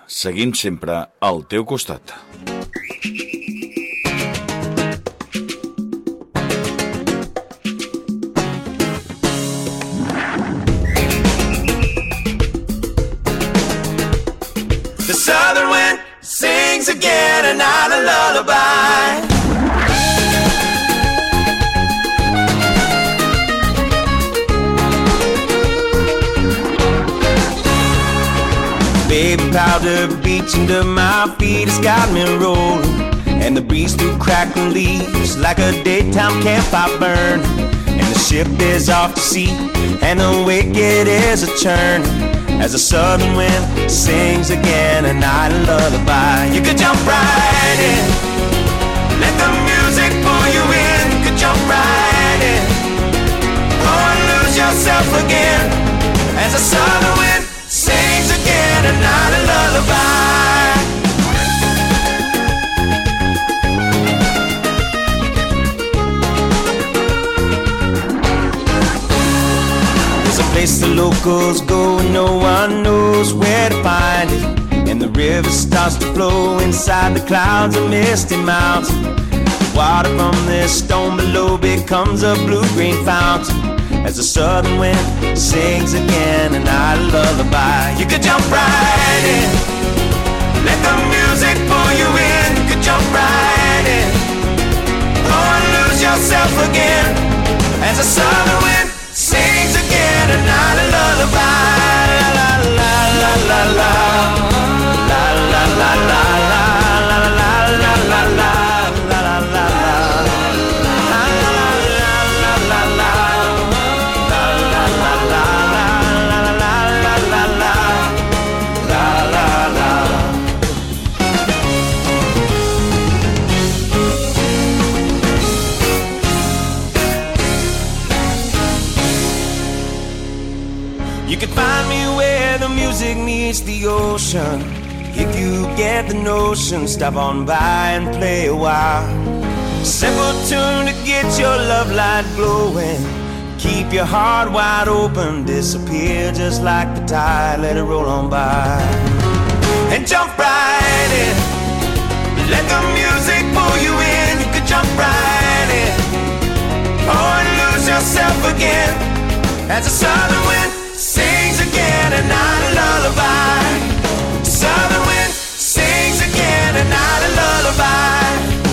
seguim sempre al teu costat. The southern wind sings again another lullaby. Baby powder beach under my feet has got me rolling, and the breeze through crackling leaves like a daytime campfire burn. And the ship is off to sea, and the wicked is a churn, as the southern wind sings again a night lullaby. You could jump right in, let the music pull you in. You could jump right in, or lose yourself again, as the southern wind sings again a night lullaby. There's a place the locals go and no one knows where to find it, and the river starts to flow inside the clouds of misty mountains. The water from this stone below becomes a blue-green fountain, as the southern wind sings again a night lullaby. You could jump right in, let the music pull you in. You could jump right in, or lose yourself again, as the southern wind sings again a night lullaby. La la la la la la la la la la la la la la la la. You can find me where the music meets the ocean. If you get the notion, stop on by and play a while. Simple tune to get your love light glowing. Keep your heart wide open, disappear just like the tide, let it roll on by. And jump right in, let the music pull you in. You could jump right in, or lose yourself again, as the southern wind sings again a night lullaby. Southern wind sings again a night lullaby.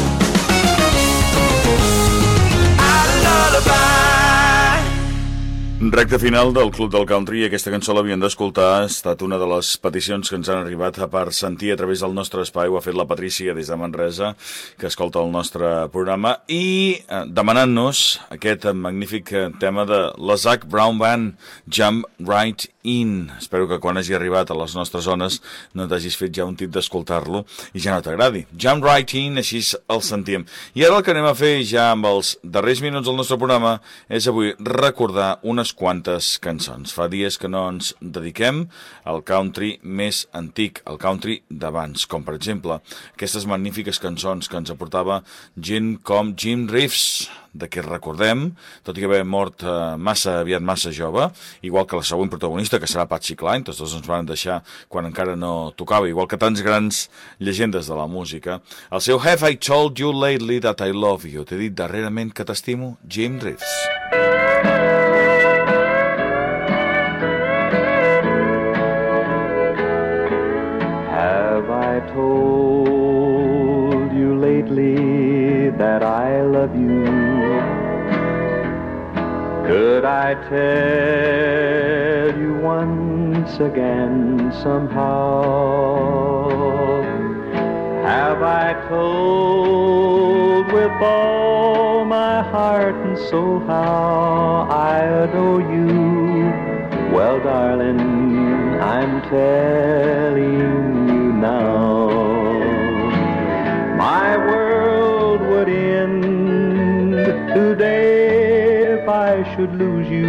A lullaby. Recte final del Club del Country, i aquesta cançó l'havien d'escoltar. Ha estat una de les peticions que ens han arribat per sentir a través del nostre espai. Ho ha fet la Patrícia des de Manresa, que escolta el nostre programa, i demanant-nos aquest magnífic tema de la Zac Brown Band, Jump Right In. Espero que quan hagi arribat a les nostres zones no t'hagis fet ja un tip d'escoltar-lo i ja no t'agradi. Jump Right In, així el sentim. I ara el que anem a fer ja amb els darrers minuts del nostre programa és avui recordar unes quantes cançons. Fa dies que no ens dediquem al country més antic, al country d'abans, com per exemple aquestes magnífiques cançons que ens aportava gent com Jim Reeves, de què recordem, tot i que haver mort massa aviat, massa jove, igual que la següent protagonista, que serà Patsy Cline. Tots dos ens van deixar quan encara no tocava, igual que tants grans llegendes de la música. El seu Have I Told You Lately That I Love You? T'he dit darrerament que t'estimo, Jim Reeves. Have I told you lately that I love you? Could I tell you once again somehow? Have I told with all my heart and soul how I adore you? Well, darling, I'm telling you now. My world would end today if I should lose you.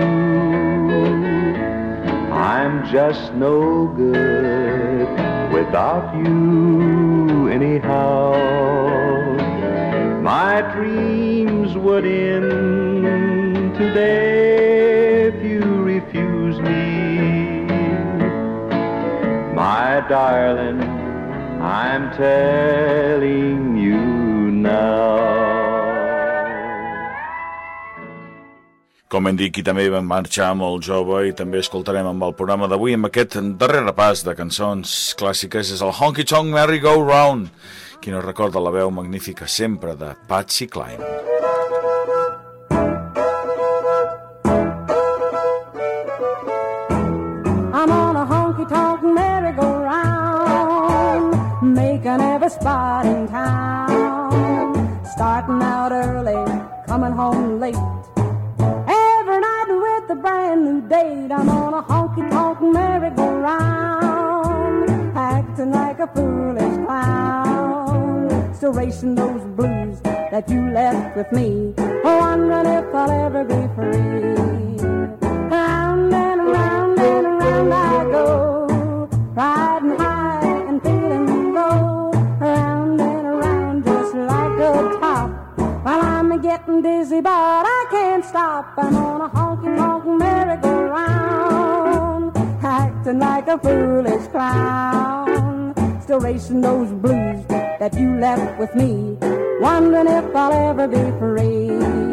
I'm just no good without you anyhow. My dreams would end today if you refuse me. My darling, I'm telling you now. Com hem dit, qui també va marxar molt jove i també escoltarem amb el programa d'avui amb aquest darrer repàs de cançons clàssiques és el Honky Tonk Merry Go Round. Qui no recorda la veu magnífica sempre de Patsy Cline. I'm on a honky-tonk merry-go-round, making every spot in town, starting out early, coming home late, every night with a brand new date. I'm on a honky-tonk merry-go-round, acting like a foolish clown, still racing those blues that you left with me, wondering if I'll ever be free. Round and around and around I go, riding high and feeling low, around and around just like a top, while I'm getting dizzy but I can't stop. I'm on a honky-tonk merry-go-round, acting like a foolish clown, still racing those blues that you left with me, wondering if I'll ever be free.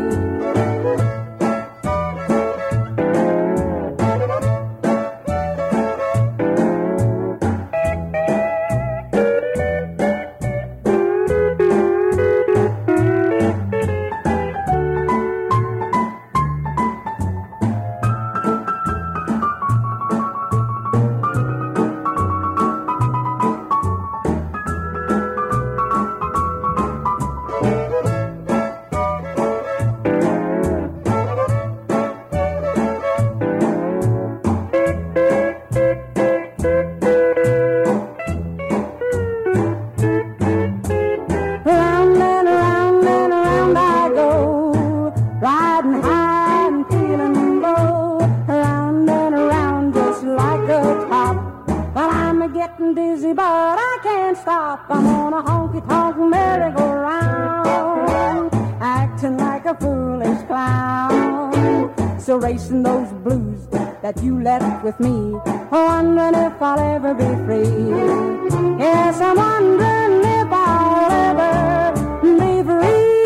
Racing those blues that you left with me, wondering if I'll ever be free. Yes, I'm wondering if I'll ever be free.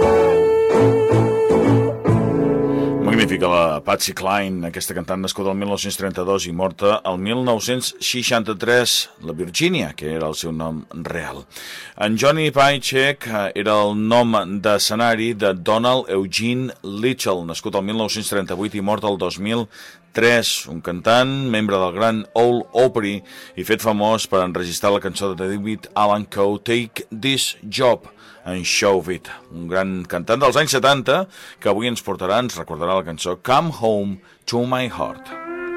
Magnífica la Patsy Cline, aquesta cantant nascuda el 1932 i morta el 1963, la Virginia, que era el seu nom real. En Johnny Paycheck era el nom d'escenari de Donald Eugene Litchell, nascut el 1938 i mort el 2003, un cantant, membre del gran Old Opry i fet famós per enregistrar la cançó de David Allan Coe, Take This Job and Show It, un gran cantant dels anys 70 que avui ens portarà, ens recordarà la cançó Come Home to My Heart.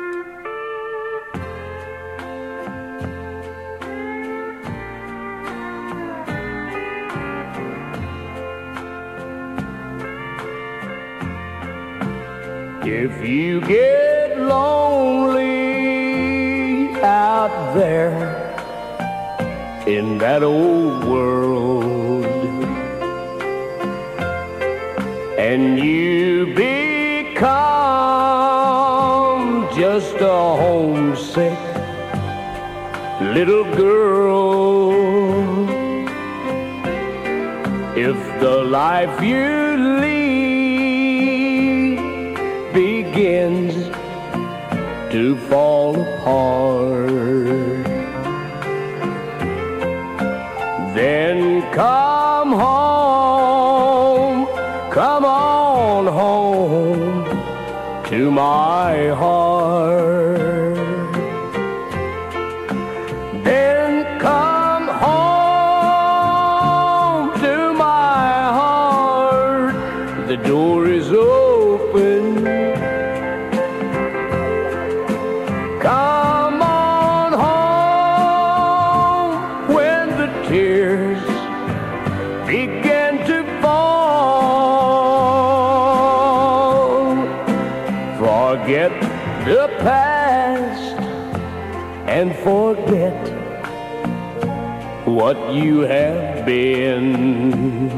If you get lonely out there in that old world and you become just a homesick little girl, if the life you lead begins to fall apart, then come home, come on home to my heart. Then come home to my heart. The door is open. Come on home when the tears begin to fall. Forget the past and forget what you have been,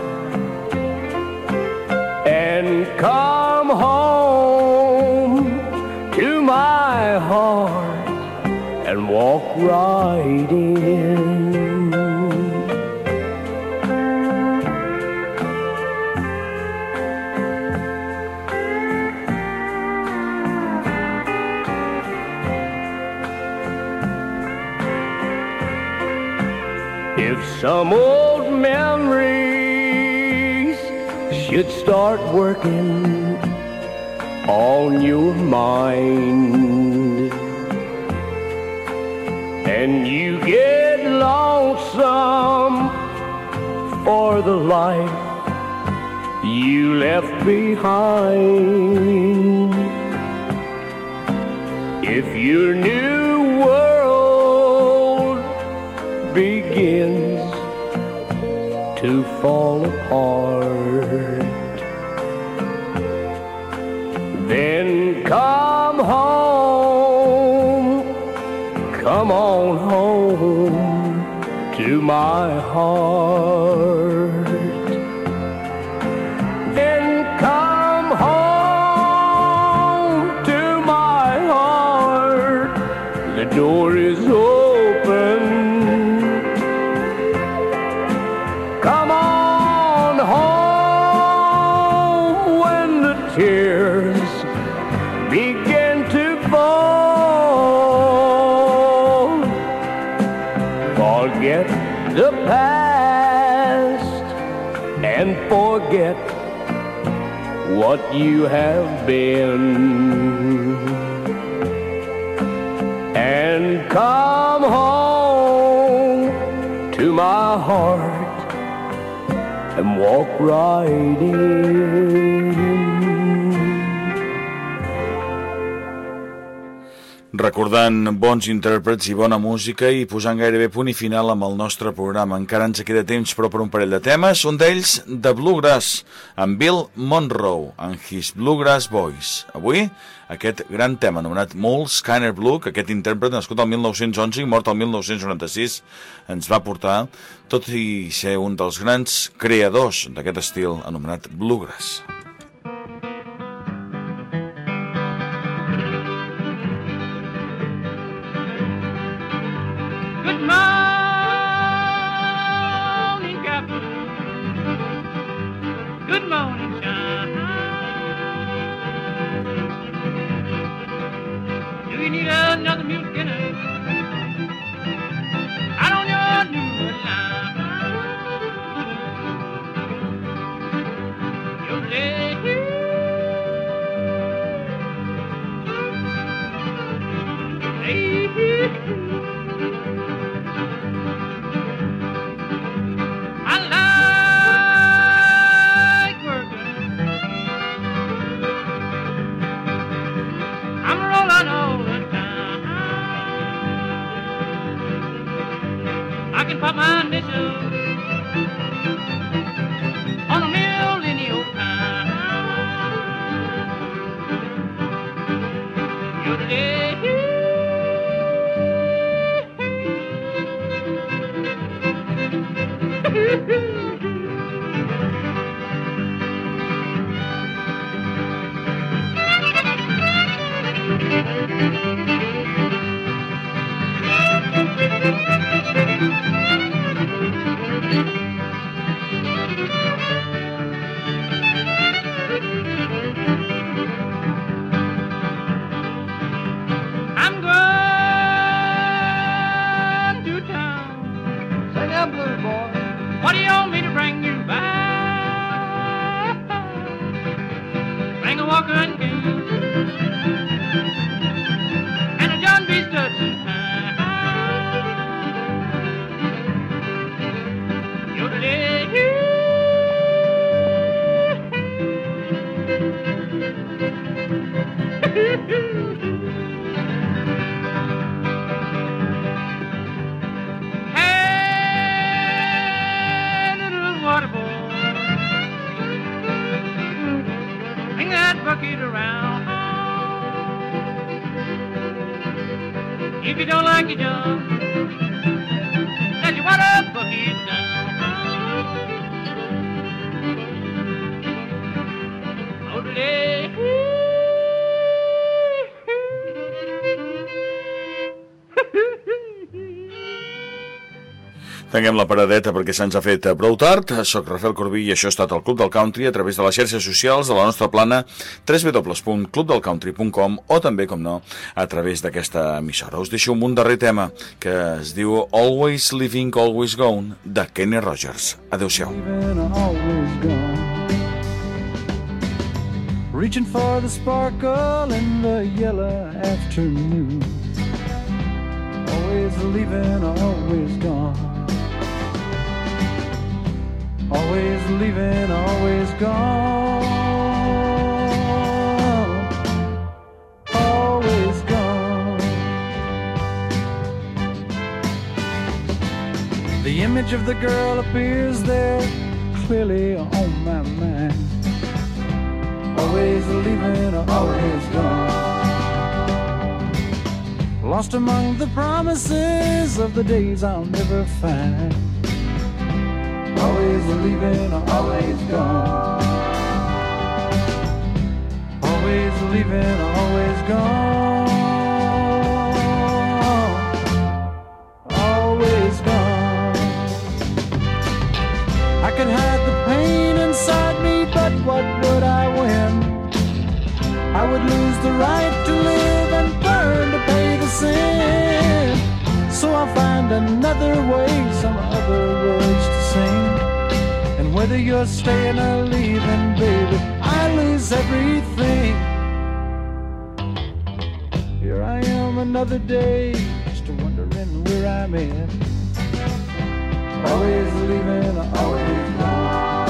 and come home to my heart and walk right in. If some old memories should start working on your mind, and you get lonesome for the life you left behind, if your new world begins to fall apart, then come home, come on home to my heart. Then come home to my heart, the door is open. Come on home when the tears begin to fall. Forget the past and forget what you have been, and come home to my heart and walk right in. Recordant bons intèrprets i bona música i posant gairebé punt i final amb el nostre programa. Encara ens queda temps, però, per un parell de temes. Un d'ells, de Bluegrass, amb Bill Monroe, and His Bluegrass Boys. Avui, aquest gran tema anomenat Moll Skyner Blue, que aquest intèrpret, nascut el 1911 i mort el 1996, ens va portar, tot i ser un dels grans creadors d'aquest estil anomenat Bluegrass. Good morning, Captain. Good morning, John. Do you need another mule dinner out on your new line? You're late. I like working. I'm rolling all the time. I can pop my initials on a mill in your time. You're the lady. I'm going to town. Sing that blue boy. What do you want me to bring you back? Bring a Walker and King and a John B. Sturgeon. You're the lady. Hey, little water boy, bring that bucket around. If you don't like your job, let your water bucket down. Oh, the lady. Tanquem la paradeta perquè se'ns ha fet prou tard. Soc Rafael Corbí i això ha estat el Club del Country a través de les xarxes socials de la nostra plana www.clubdelcountry.com o també, com no, a través d'aquesta emissora. Us deixo un darrer tema que es diu Always Living, Always Gone, de Kenny Rogers. Adéu-siau. Reaching for the sparkle in the yellow afternoon. Always leaving, always gone. Always leaving, always gone. Always gone. The image of the girl appears there clearly on my mind. Always leaving, always gone. Lost among the promises of the days I'll never find. Always leaving, always gone. Always leaving, always gone. Always gone. I could hide the pain inside me, but what would I win? I would lose the right to live and burn to pay the sin. So I'll find another way, some other words to sing. And whether you're staying or leaving, baby, I lose everything. Here I am another day, just wondering where I'm at. Always leaving, always gone.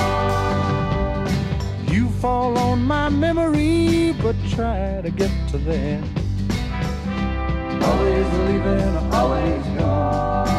You fall on my memory, but try to get to that. Always leaving, always gone.